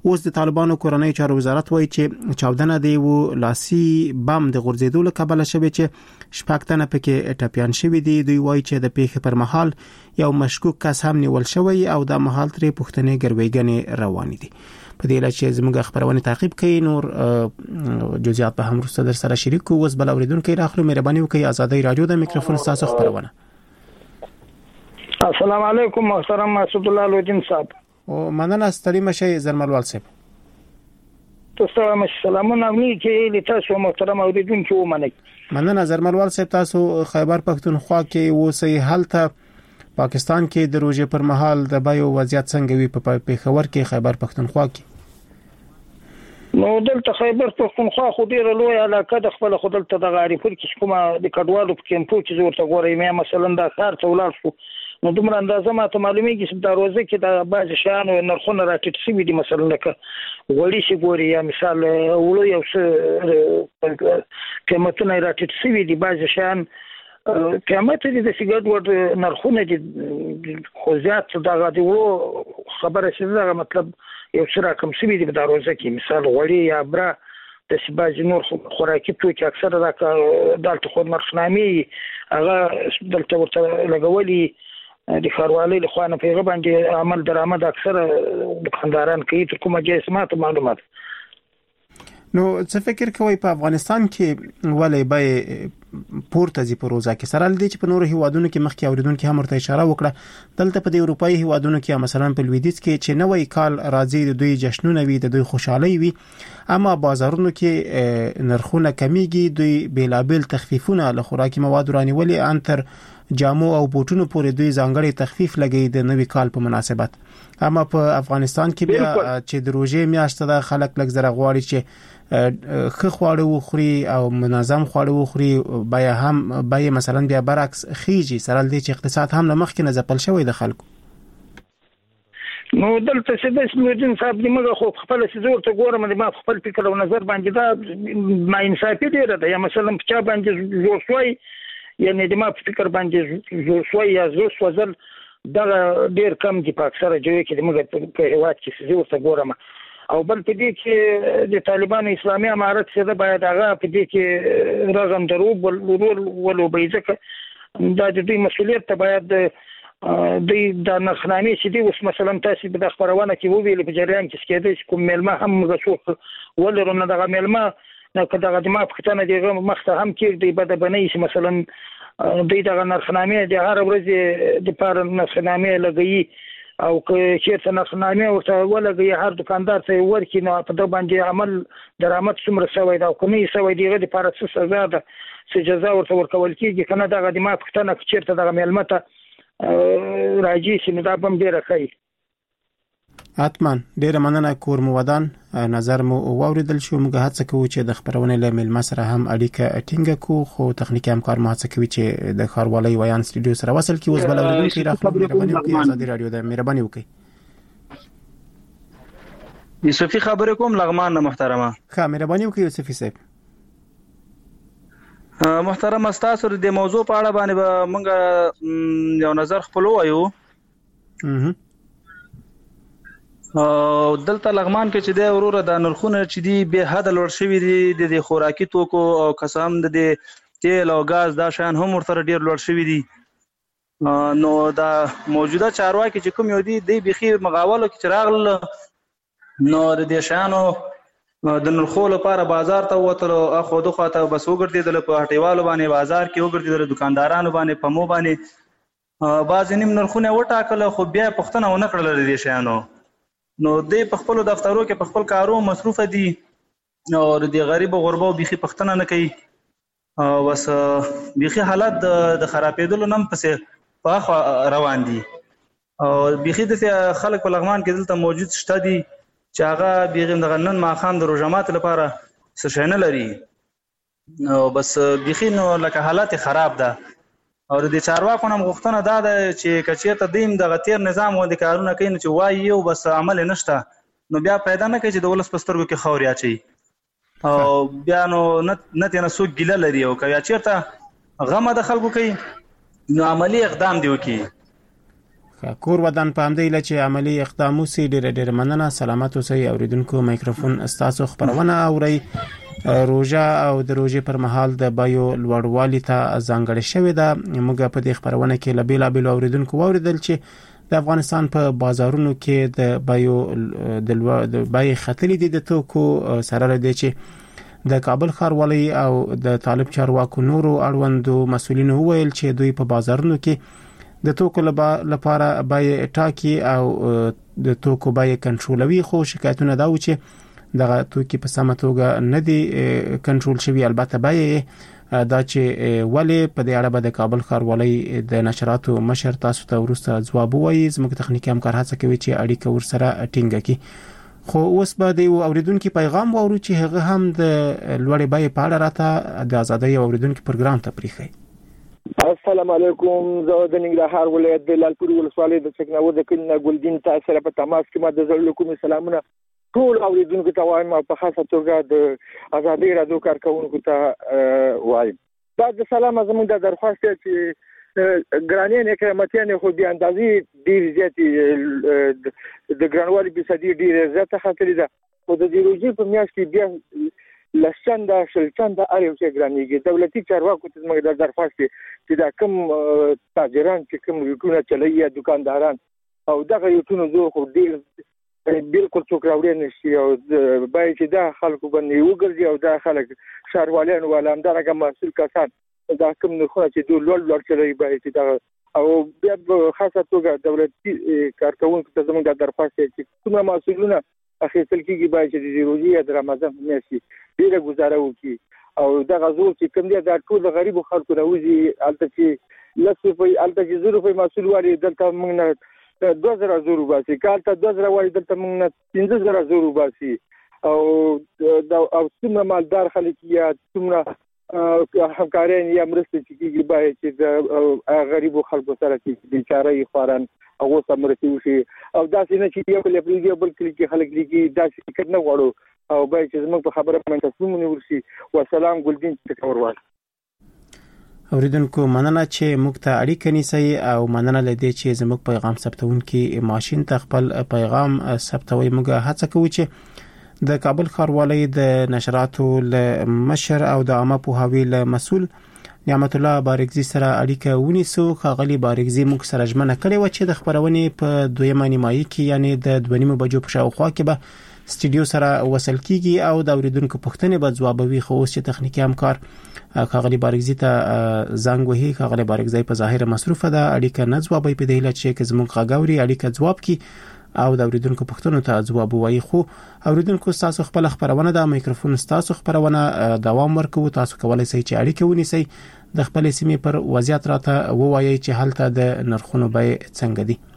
A: اوس د طالبانو کورنۍ چارو وزارت وایي چې چاودنه دی و لاسي بم د غورځېدو له کبله شوی چې شپږ تنه پکې ټپيان شوي دي. دوی وایي چې د پیښې پر مهال یو مشکوک کس هم نیول شوی او د مهال ترې پوښتنې ګرویګنې روانې دي. په دې لاره چې زموږ خبرونه تعقیب کوي نور جزئیات به هم وروسته در سره شریک کوو. اوس بل اوریدونکو راخلو مهرباني وکړئ آزادۍ رادیو د میکروفون تاسو خبرونه.
I: السلام علیکم محترم مسعود الله لودین صاحب.
A: او مننه ستړي مشه زرملوال صاحب.
I: تاسو هم سلامونه مې کې لتاسو محترم اوریدونکو ومنئ.
A: مننه زرملوال صاحب. تاسو خیبر پښتونخوا کې اوسئ. هلته پاکستان کې د روزې پر مهال د بایو وضعیت څنګه وي په پیښور کې خیبر پښتونخوا کې؟
I: نو دلته خیبر پښتونخوا خو ډیره لوی علاقه د خپل خپل ته د غاریپور کې کومه د کډوالو په کیمپو کې زور ته غوړې مې مثلا د ښار ته ولاړ شو نو دومره اندازه ماته معلومیږي چې د روزه کې د بعض شیانو نرخونه راټیټ شوي دي مثلا لکه وړي شي ګوري یا مثال ولو یو څه قیمتونه راټیټ شوي دي بعض شیان قیمت دي د سیګریټ ور نرخونه دي خو زیات دغه دی ورو خبره شي دغه مطلب یو څه راکم شوي دي د روزه کې مثال وړي یا برا د سباز نور خوراکي توکي اکثره د دالت خود مرخنامي هغه دلته ورته لګولي د خاروالۍ له خوانه پیغه باندې عمل درآمد اکثره دکانداران کوي تر کومه جسمات معلومات.
A: نو څه فکر کوي په افغانستان کې ولې به پورته زی پروژه کې سره لدی چې په نورو هیوادونو کې مخکې اوریدونکو هم ورته اشاره وکړه دلته په د اروپאי هیوادونو کې مثلا په لویدیځ کې چې نوې کال راځي د دوی جشنونه وي د دوی خوشحالي وي اما بازارونو کې نرخونه کمیږي دوی بیلابل تخفیفونه له خوراکي مواد رانیولې انتر جامو او بوټونو پورې دوی ځانګړي تخفیف لګي د نوې کال په مناسبت. اما په افغانستان کې بیا چې د روزې میاشت د خلک لږ زره غواړي چې خو خواړه وخوري او منظم خواړه وخوري بیا هم بیا مثلا بیا برعکس خيږي سره د اقتصاد هم لمخ کې نه ځپل شوی د خلکو.
I: نو دلته څه د سمودین صاحب دی موږ خو خپل سيزور ته ګورم د ما خپل فکر او نظر باندې دا ما انصافي دی دا یا مثلا په چا باندې جوړ شوی یعنی د ما فکر باندې جوړ شوی یا زو سوزل دا ډیر کم دي په اکثره ځای کې د موږ په هیواد کې سيزور ته ګورم او بل په دې کې د طالبانو اسلامي امارت څخه باید هغه په دې کې رغم دروب ول ولو بيځکه دا د دې مسولیت ته باید د د نخنامي چې دی اوس مثلا تاسو په خبرونه کې وویل په جریان کې سکیدې کوم ملما هم غوښو ولرونه دغه ملما نو کله د ما په ختنه دیغه مخته هم کې دی بده بنئ چې مثلا دوی دغه نرخنامه د هر ورځ د پاره نرخنامه لګي او که چیرته نرخنامه ورته ولګي هر دکاندار ته ورکی نو په د باندې عمل درآمد څومره شوی دا کومي شوی دیغه د پاره څه سزا ده څه جزا ورته ورکول کیږي کنه دغه د ما په ختنه چیرته دغه ملمته راځي چې نو دا بم ډیره کوي.
A: حتمان ډیره مننه کور مو ودان نظر مو واوریدل شو موږ هڅه کوو چې د خبرونه له مل مسره هم اړیکه ټینګه کو خو تخنیکی همکار مو هڅه کوي چې د خاروالۍ ویان سټوډیو سره وصل کی اوس بل اوریدونکو راخلو مهرباني وکړئ آزادي رادیو د مهرباني وکړئ.
J: یوسفي خبرې کوم لغمان محترمه.
A: ښه مهرباني وکړئ یوسفي صاحب.
J: محترم تاسو د موضوع په اړه باندې موږ یو نظر خپل وایو.
A: اها
J: او دلته لغمان کې چې د وروره د نرخونه چې دی به حد لوړ شوی دي د خوراکي توکو او قسم د تیل او غاز دا شان هم ورته ډیر لوړ شوی دي. نو دا موجوده چارواکي چې کوم یو دي د بيخي مغاولو کې چراغ نو د دې شانو د نرخو لپاره بازار ته وتلو اخو دغه ته بس وګرځیدل په هټیوالو باندې بازار کې وګرځیدل دکاندارانو باندې په مو باندې باز نیم نرخونه وټاکل خو بیا پښتنه ونه کړل د دې شانو نو د په خپل دفترو کې په خپل کارو مصروف دي او د غریب او غربو بيخي پښتنه نه کوي او بس بيخي حالت د خرابېدل نم پسې په روان دي او بيخي د خلک په لغمان کې دلته موجود شته دي چې هغه بيغم د غنن ماخام د روجمات لپاره څه شي نه لري او بس بيخي نو لکه حالت خراب ده او د چارواکو نم غوښتنه دا ده چې کچېته دیم د غتیر نظام و د کارونه کوي چې وایي او بس عمل نشته نو بیا پیدا نه کوي چې د ولس پسترګو کې خوري اچي او بیا نو نه تنه سو ګیله لري او کوي چیرته غمه د خلکو کوي نو عملی اقدام دی وکي.
A: کور ودان په همدې لچ عملی اقدام وسی ډېر ډېر مننه. سلامت اوسئ. اوریدونکو میکروفون استاسو خبرونه اوري. روزه او د روزې پر مهال د بایو لوړوالي ته ځانګړې شوې ده. موږ په دې خبرونه کې لبیلا بیل اوریدونکو اوریدل چې د افغانستان په بازارونو کې د بایو د بای خطلې دي د توکو سره لري چې د کابل ښاروالۍ او د طالب چارواکو نورو اړوندو مسولینو ویل چې دوی په بازارونو کې د توکو لپاره بای ټاکي او د توکو بای کنټرولوي. خو شکایتونه دا و چې دغه توکي په سمه توګه نه دي کنټرول شوی. البته بای دا چې ولی په دې اړه به د کابل ښاروالۍ د نشراتو مشر تاسو ته ورسته ځواب وایي. زموږ تخنیکی همکار هڅه کوي چې اړیکه ورسره ټینګه کړي. خو اوس به د اوریدونکو پیغام واورو چې هغه هم د لوړې بای په اړه راته د ازادۍ اوریدونکو پروګرام ته پریخي.
C: السلام علیکم. زه د ننګرهار ولایت د لالپور ولسوالۍ د څکناو د کلینه ګلدین تاسو سره په تماس کې ما د زړه کوم سلامونه ټول اوریدونکو ته وایم او په خاصه توګه د ازادۍ رادیو کارکونکو ته وایم. دا د سلام زموږ د درخواست چې ګرانې نه قیمتي خو د اندازې ډیر زیاتې د ګرانوالي په صدې ډیر زیاته خطرې ده. او د دیروجي په میاشت کې بیا لسچنده شلچنده اړ یو چې ګرانېږي. دولتي چارواکو ته موږ د درخواست چې دا کم تاجران چې کم یوټونه چلوي یا دکانداران او دغه یوټونه زور خو ډیر بالکل څوک راوړي نشي او باید چې دا خلکو باندې وګرځي او دا خلک ښاروالان ولا همدغه مسؤل کسان دا کم نرخونه چې دوی لوړ لوړ چلوي باید چې دا او بیا په خاصه توګه دولتي کارکونکو ته زموږ د درخواست چې کومه مسؤلونه اخیستل کېږي باید چې د روزي یا د رمضان په میاشت کې ډیره گزاره وکړي او دا غزو چې کوم دی دا ټول غریب خلکو راوځي الته چې لسه په الته چې زرو په مسول واري دلته موږ نه دوه زره زرو باسي کالته دوه زره وای دلته موږ نه پنځه زره زرو باسي او او څومره مالدار خلک یا څومره همکاران یا مرسته چې کېږي باید چې د غریب خلکو سره چې بیچاره یې خوران او سمرتي وشي او دا څنګه چې یو بل پریږي بل کې خلک لګي دا څه نه غواړو او باید چې زموږ په خبره باندې تاسو مونږ ورسي. والسلام ګلدین تکور وای.
A: اوریدونکو مننه چې موږ ته اړیکه نیسئ او مننه لدې چې زموږ پیغام ثبتونکي ماشين ته خپل پیغام ثبتوي. موږ هڅه کوو چې د کابل ښاروالۍ د نشراتو له مشر او د عامه پوهاوي له مسؤل نعمت الله بارګزي سره اړیکه ونیسو. خاغلی بارګزي موږ سره ژمنه کړې و چې د خبرونې په دویمه نیمایي کې یعنی د دوه نیمه بجو په شاوخوا کې به سټډیو سره وصل کیږي او د اوریدونکو پوښتنې به ځوابوي. خو اوس چې تخنیکی همکار خاغلی بارګزي ته زنګ وهي خاغلی بارګزي په ظاهر مصروفه ده اړیکه نه ځوابوي په دې لچ چې زموږ غاګوري اړیکه ځواب کی او د اوریدونکو پوښتنو ته ځواب وایي. خو اوریدونکو تاسو خپل خبرونه د میکروفون تاسو خبرونه دوام ورکوي. تاسو کولای شئ چې اړیکه ونیسئ د خپل سیمې پر وضعیت راته ووایي چې هلته د نرخونو به څنګه دي.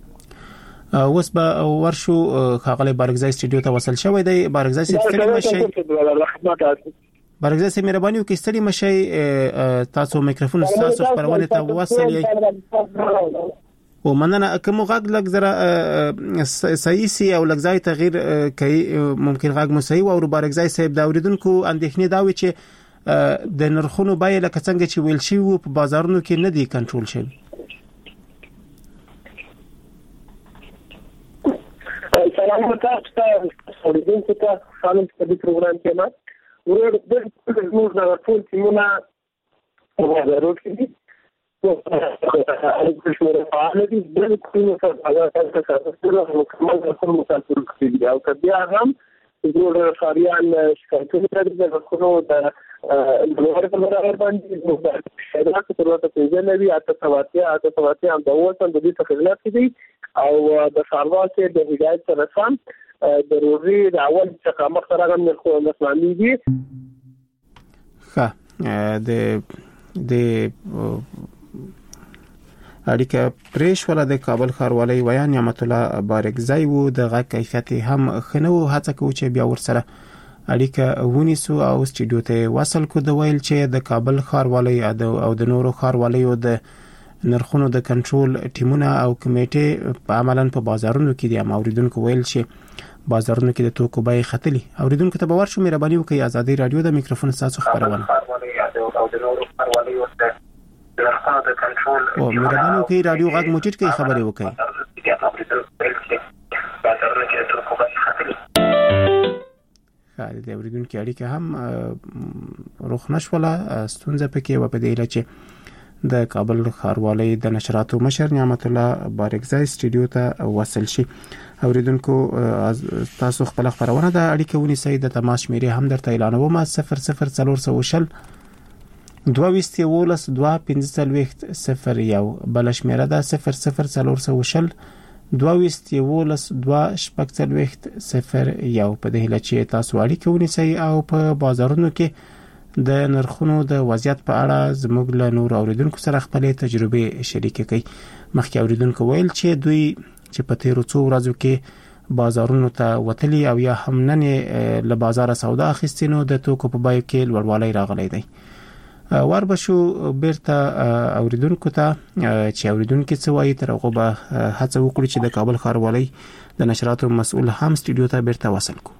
A: اوس به ورشو خاغلی بارګزي سټډیو ته وصل شوی دی. بارګزي ستړي مشي بارګزي سي مهرباني وکړئ ستړي مشي تاسو میکروفون تاسو خبرونه ته وصلې او مننه. کوم غږ لږ زره صحیح سي او لږ ځای تغییر کوي ممکن غږ مو صحیح او بارګزي صاحب د اوریدونکو اندېښنې دا وي چې د نرخونو بای لکه څنګه چې ویل شي په بازارونو کې نه دي کنټرول شوی.
K: سلام تاسو اوریدونکو ته سلام په دې پروګرام کې ما ورته د موږ د ټول تیمونه وګورو چې او اړیکې شمېره فعال دي د کومو سره هغه تاسو سره مکمل کوم مسافر کړي او کبیا هم د خاریان شکایتونه لري د کومو د لوړ کمره باندې د شهرات ضرورت پیژنې وي اته تواتیا اته تواتیا هم د اوسن د دې تخیلات دي او د ښاروال کې د هدایت سره سم د روزي د اول څخه مخ سره هم خو اسلامي دي.
A: ښه د د اړیکه پریش ولا د کابل ښاروالۍ ویا نعمت الله بارګزي وو د غږ کیفیت هم خنو هڅه کوي چې بیا ورسره اړیکه ونیسو او سټډیو ته وصل کو د ویل چې د کابل ښاروالۍ او د نورو ښاروالۍ د نرخونو د کنټرول ټیمونه او کمیټې په عملاً په بازارونو کې دي. اوریدونکو ویل چې بازارونو کې د توکو بای خطلي. اوریدونکو ته باور شو مهرباني وکړئ ازادي رادیو د میکروفون تاسو خبرونه
K: نرخونه د کنټرول
A: او مهرباني وکړئ رادیو غږ موټیټ کې خبرې وکړئ. خاله د اوریدونکو اړیکه هم روښ نشوله ستونزه پکې و په دې لچ د کابل ښاروالۍ د نشراتو مشر نعمت الله بارکزای سټوډیو ته وصل شي. اوریدونکو تاسو خپل خبرونه د اړیکه ونیسئ د تماس شمیرې هم درته اعلانوم صفر صفر څلور سوه شل دوه ویستي ولس دوه پنځه څلوېښت صفر یو بل شمیره ده صفر صفر څلور سوه شل دوه ویستي ولس دوه شپږ څلوېښت صفر یو په دې هیله چې تاسو اړیکه ونیسئ او په بازارونو کې د نرخونو د وضعیت په اړه زموږ له نور اوریدونکو سره خپل تجربه شریکه کړئ. مخکې اوریدونکو ویل چې دوی چې په تیرو څو ورځو کې بازارونو ته وتلی او یا هم نن له بازار سودا اخیستنو د توکو په بیو کې لوړوالی راغلی دی. ور بشو بیرته اوریدونکو ته چې اوریدونکو څه وایي تر هغه به هڅه وکړي چې د کابل ښاروالۍ د نشراتو مسؤل هم سټوډیو ته بیرته وصل کو.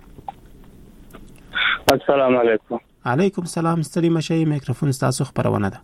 L: السلام علیکم.
A: علیکم السلام. ستړي مشي میکروفون تاسو خبرونه ده.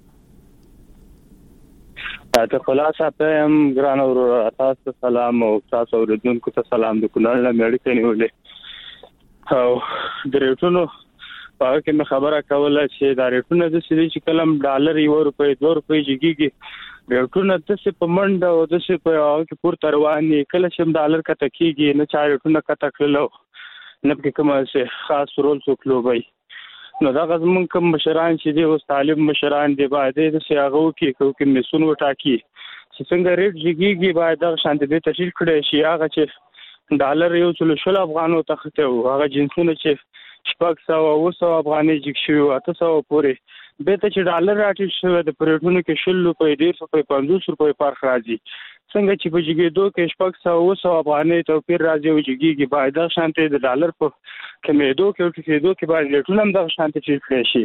L: ته خلاصه ته هم ګران او تاسو سلام او تاسو اوریدونکو ته سلام د کونړ له مېړې نیولې او درېټونو په کې مې خبره کوله چې دا ریټونه د سړي چې کلم ډالر یو روپۍ دوه روپۍ جګیږي ریټونه د څه په منډه او د څه په هغه کې پور ترواني کله چې ډالر کته کیږي نه چا ریټونه کته کړلو نه په کومه څه خاص رول څوکلو وي نو دا غزمون کوم مشران چې دی اوس طالب مشران دی باید د سیاغو کې کوم مسون وټاکي چې څنګه ریټ جګیږي باید د شانت دې تشکیل کړي شي هغه چې ډالر یو څلو شل افغانو ته خته هغه جنسونه چې شپږ سو او سو افغاني جګ شوی اته سو پورې به ته چې ډالر راټیټ شوی د پریټونو کې شل روپۍ ډیر روپۍ پنځوس روپۍ فرق راځي څنګه چې په جګېدو کې شپږ سو او سو افغاني توپیر راځي او جګیږي باید د شانتي د ډالر په کمیدو کې او کېدو کې باید ریټونه هم د شانتي چې کړی شي.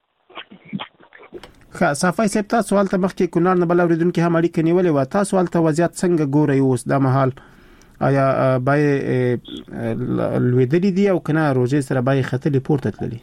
A: ښه صفای صاحب تاسو سوال ته مخکې کونړ نه بل اوریدونکو هم اړیکه نیولې و تاسو سوال ته وضعیت څنګه ګورئ اوس د محل آیا بای لویدلی دی او کنه روزي سره بای خطلې پورته تللی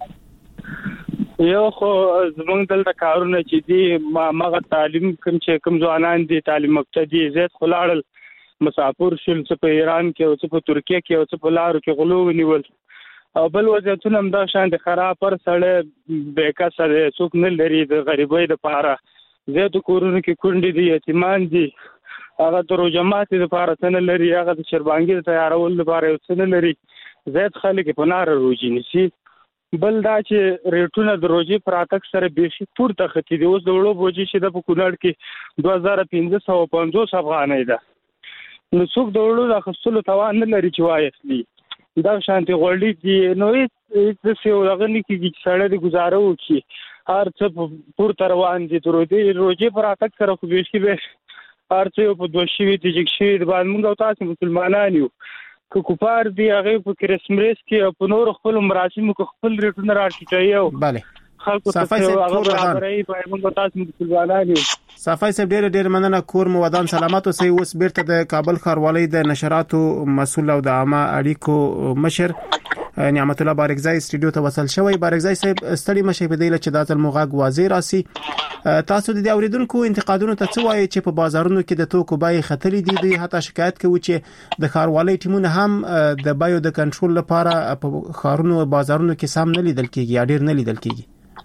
L: یو خو زمونږ دلته کارونه چې دی ما مغه تعلیم کوم چې کوم ځوانان دي تعلیم مبتدی زیات خلاړل مسافر شول چې په ایران کې او چې په ترکیه کې او چې په لارو کې غلو ونیول او بل وضعیتونه هم دا شان دي خراب پر سړی بیکا سره څوک نه لري د غریبۍ د پاره زیات کورونه کې کونډې دي یتیمان دي هغه د جماعت لپاره څنګه لري هغه د شربانګي تیارول لپاره څنګه لري زیات خلک په نار روزي نشي بل دا چې ریټونه د روزي پراتک سره بیخي پورته ختی دي اوس د وړو بوجي چې د کونړ کې دوه هزار پنځه سوه پنځوس افغانۍ ده نو څوک د وړو د خپل توان نه لري چې وایي دا شانتي غوړي دي نو هیڅ څه هغه نه کیږي چې سړی د گزارو کی هر څه پورته روان دي تر دې روزي پراتک سره خو بیخي به ارته په دوشي دي چې شي د باندې موږ تاسو مسلمانان یو کو کوپار دی هغه په کرسمس کې په نور خپل مراسم کو خپل ریټونه راټیټي او
A: bale
L: خلکو ته هغه برابرۍ په موږ تاسو مسلمانان یو
A: صفای صاحب ډېر ډېر مننه کور مو ودان سلامات اوسئ اوس بیرته د کابل ښاروالۍ د نشراتو مسؤل او د عامه اړیکو مشر نعمت الله بارکزای سټوډیو ته وصل شوی. بارکزای صاحب ستړي مشه په دې لچ داتل موغاګ واضح راسي تاسو د اوریدونکو انتقادونو ته څه وایي چې په بازارونو کې د توکو بای خطرې دي دوی حتی شکایت کوي چې د ښاروالۍ ټیمونه هم د بایو د کنټرول لپاره په ښارونو او بازارونو کې سم نه لیدل کیږي یا ډیر نه لیدل کیږي.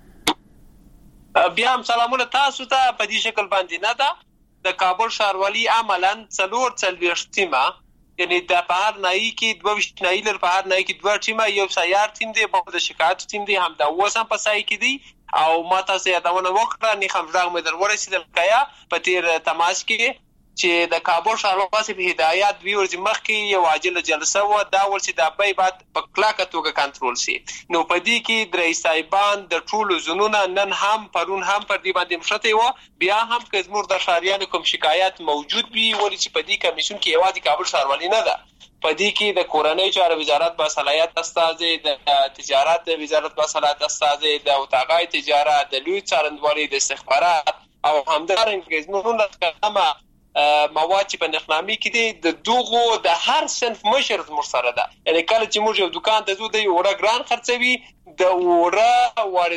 M: بیا هم سلامونه تاسو ته په دې شکل باندې نه ده د کابل ښاروالۍ عملاً څلور څلوېښتمه یعنی د بهر نای کې دوه وشت نای لر بهر نای کې دوه ټیمه یو سیار ټیم دی په د شکایت ټیم دی هم دا وسم په سای کې دی او ماته سي یادونه وکړه نه خمرغ مې در ورسېدل کیا په تیر تماس کې چې د کابل ښاروالۍ په هدایت وی ورځ مخ کې یو عاجل جلسه و دا ورسې د بای بعد په کلاکه توګه کنټرول سي نو په دې کې درې صاحبان د ټولو زونونه نن هم پرون هم پر دې باندې مشته و بیا هم که زموږ د ښاریانو کوم شکایت موجود وي ولې چې په دې کمیشن کې یوازې کابل ښاروالۍ نه ده په دې کې د کورنۍ چارو وزارت با صلاحیت استازي د تجارت وزارت با صلاحیت استازي د اوتاغای تجارت د لوی څارندوالۍ د استخبارات او همدارنګه زموږ د کلمه مواد چې په نخنامي کې دي د دوغو د هر صنف مشر زموږ سره ده یعنی کله چې موږ یو دکان ته ځو د وړه ګران خرڅوي د وړه واردونکو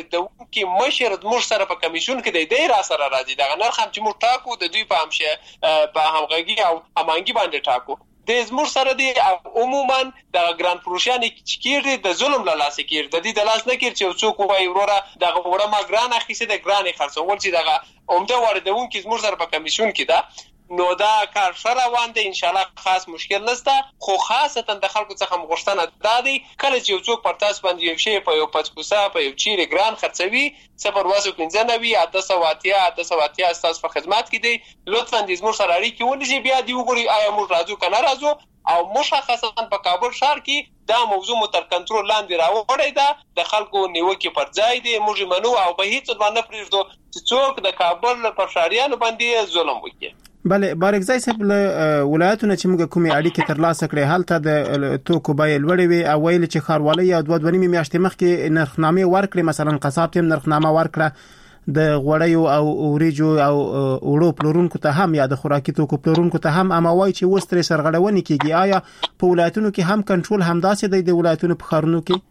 M: کې مشر موږ سره په کمیشن کې دی دی را سره راځي دا نرخ هم چې موږ ټاکو د دوی په همشه په همغږي او همانګي باندې ټاکو د زموږ سره دی عموما د ګران فروشان چې کېږي د ظلم له لاسه کېږي د دې د لاس نه کېږي چې څوک وایي وروره دغه وړه ما ګران اخیسته د ګرانې خرڅول چې دغه عمده واردونکي زموږ سره په کمیشن کې ده نو دا کار ښه روان دی ان شاء الله خاص مشکل نشته خو خاصتا د خلکو څخه مغوښتنه دا دی کله چې یو څوک پر تاسو باندې یو شی په یو پڅپوسه په یو چیرې ګران خرڅوي صفر اوه پنځه نوي اته سوه اتیا اته سوه اتیا ستاسو په خدمت کې دی لطفا دې زموږ سره اړیکې ونیسئ بیا دې وګورئ آیا موږ راځو که نه راځو او مشخصا په کابل ښار کې دا موضوع مو تر کنټرول لاندې راوړی ده د خلکو نیوکې پر ځای دی موږ یې منو او په هېڅ ډول نه پرېږدو چې څوک د کابل پر ښاریانو باندې ظلم وکړي.
A: بله بارکزای صاحب له ولایتونو چې موږ کومې اړیکې ترلاسه کړې هلته د توکو بیې لوړې وې او ویل چې ښاروالۍ یو دوه دوه نیمې میاشتې مخکې نرخنامې ورکړې مثلا قصاب ته هم نرخنامه ورکړه د غوړیو او وریجو او وړو پلورونکو ته هم یا د خوراکي توکو پلورونکو ته هم اما وایي چې اوس ترې سرغړونې کېږي آیا په ولایتونو کې هم کنټرول همداسې دی د ولایتونو په ښارونو کې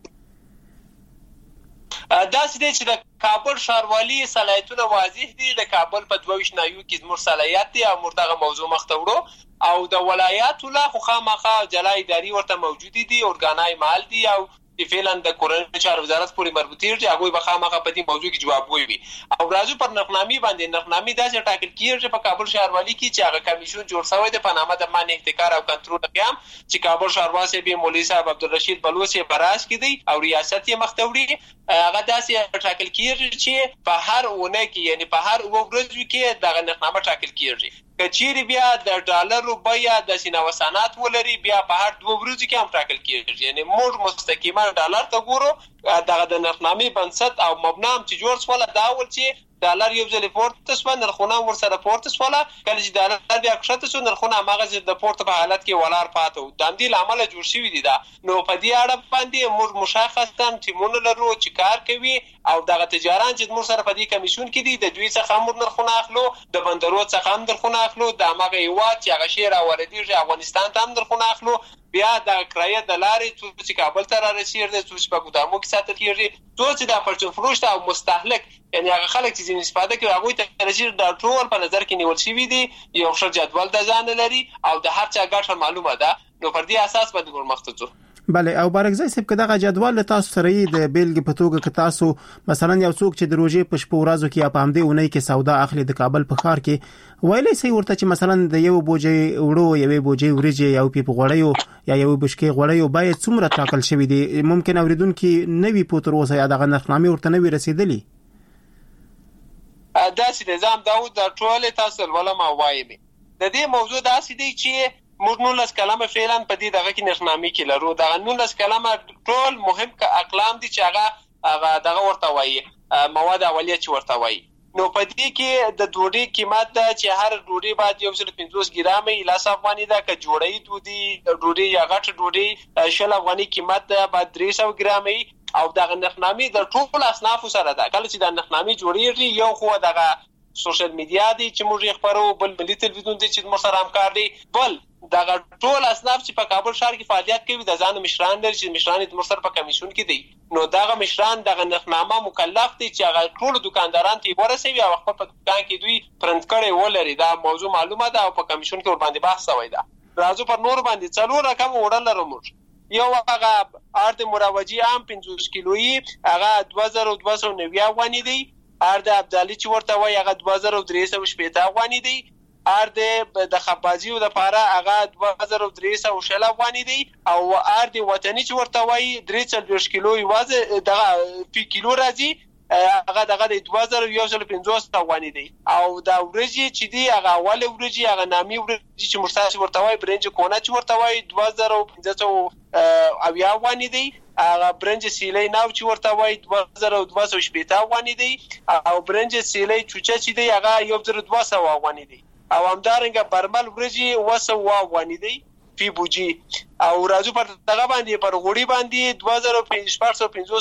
M: داسې دی چې د کابل ښاروالي صلاحیتونه واضح دي د کابل په دوه ویشت نایو کې زموږ صلاحیت دی او موږ دغه موضوع مخته وړو او د ولایاتو لا خو خامخا جلا اداري ورته موجودې دي اورګانای مال دي او چې فعلا د کورنۍ چارو وزارت پورې مربوطې دي هغوی به خامخا په دې موضوع کې جواب ووایي او راځو پر نرخنامې باندې نرخنامې داسې ټاکل کېږي په کابل ښاروالي کې چې هغه کمیشن جوړ شوی دی په نامه د منع احتکار او کنټرول قیام چې کابل ښاروال صاحب مولوي صاحب عبدالرشید بلوچ یې براس کې دی او ریاست یې مخته وړي هغه داسې ټاکل کېږي چې په هر اونۍ کې یعنی په هر اوه ورځو کې دغه نرخنامه ټاکل کېږي که چیرې بیا د ډالرو بیه داسې نوسانات ولري بیا په هر دوه ورځو کې هم ټاکل کېږي یعنی موږ مستقیما ډالر ته ګورو دغه د نرخنامې بنسټ او مبنا هم چې جوړ شوله دا ول چې ډالر یو ځل پورته شو نرخونه ورسره پورته شوله کله چې ډالر بیا کښته شو نرخونه هماغسې د پورته په حالت کې ولاړ پاته وو د همدې له امله جوړ شوي دي دا نو په دې اړه باندې موږ مشخصا ټیمونه لرو چې کار کوي او دغه تجاران چې موږ سره په دې کمیشن کې دي د دوی څخه هم نرخونه اخلو د بندرو څخه هم نرخونه اخلو د هماغه هېواد چې هغه شی راوردېږي افغانستان ته هم نرخونه اخلو بیا د کرایه د لارې څو چې کابل ته رارسېږي څو چې په ګودامو کې ساتل کېږي څو چې د پرچون فروش او مستهلک یعنی هغه خلک چې ځینې استفاده کوي هغوی ته رسېږي دا ټول په نظر کې نیول شوي دي یو ښه جدول د ځان لري او د هر چا ګټه معلومه ده نو پر دې اساس باندې موږ مخته ځو.
A: بله او بارکزای صاحب که دغه جدول تاسو سره یې د بیلګې په توګه که تاسو مثلا یو څوک چې د روژې په شپو ورځو کې یا په همدې اونۍ کې سودا اخلي د کابل په ښار کې ویلی سئ ورته چې مثلا د یو بوجۍ وړو یوې بوجۍ وریجې یو پیپ غوړیو یا یو بشکې غوړیو باید څومره ټاکل شوي دي ممکن اوریدونکي نه وي پوه تر اوسه یا دغه نرخنامې ورته نه وي رسېدلي
M: داسې نظام داود دا ټولې تاسو لولم او وایم د دې موضوع داسې دی چې موږ نولس کلمه فعلا په دې دغه کې نرخنامې کې لرو دغه نولس کلمه ټول مهم اقلام دي چې هغه هغه دغه ورته وایي مواد اولیه چې ورته وایي نو په دې کې د ډوډۍ قیمت ده چې هر ډوډۍ باید یو سل پنځوس ګرامه لاس افغاني ده که جوړی ډوډۍ ډوډۍ یا غټ ډوډۍ شل افغاني قیمت ده باید درې سوه ګرامه او دغه نرخنامې د ټول اصنافو سره ده کله چې د نرخنامې جوړیږي یو خو دغه سوشل میډیا دي چې موږ یې خپرو بل ملي تلویزیون دی چې موږ سره همکار دی بل دغه ټول اصناف چې په کابل ښار کې فعالیت کوي د ځان مشران لري چې مشران یې موږ سره په کمیشن کې دي نو دغه مشران دغه نرخنامه مکلف دي چې هغه ټول دکانداران ته ورسوي او خپل په دکان کې دوی پرنټ کړي ولري دا موضوع معلومه ده او په کمیشن کې ور باندې بحث شوی ده راځو پر نور باندې څلور رقم وړل لرو موږ یو هغه ارد مروجي عام پنځوس کیلویي هغه دوه زره دوه سوه نوي افغاني دی ارد ابدالي چې ورته وایي هغه دوه زره درې سوه شپېته افغاني دی ارد د خبازیو لپاره هغه دوه زره درې سوه شل افغاني دی او ارد وطني چې ورته وایي درې څلوېښت کیلو یوازې دغه فی کیلو راځي هغه دغه د دوه زره یو سل پنځوس افغاني دی او دا ورځې چې دی هغه اول ورځې هغه نامي ورځې چې مرساس ورته وایي برنج کونه چې ورته وایي دوه زره پنځه سوه اویا افغاني دی هغه برنج سیلی ناو چې ورته وایي دوه زره دوه سوه شپېته افغاني دی او برنج سیلی چوچه چې دی هغه یو زره دوه سوه افغاني دی او همدارنګه برمل ورځې اوه سوه افغاني دی فی بوجي او راځو پر دغه باندې پر غوړي باندې دوه زره شپږ سوه پنځوس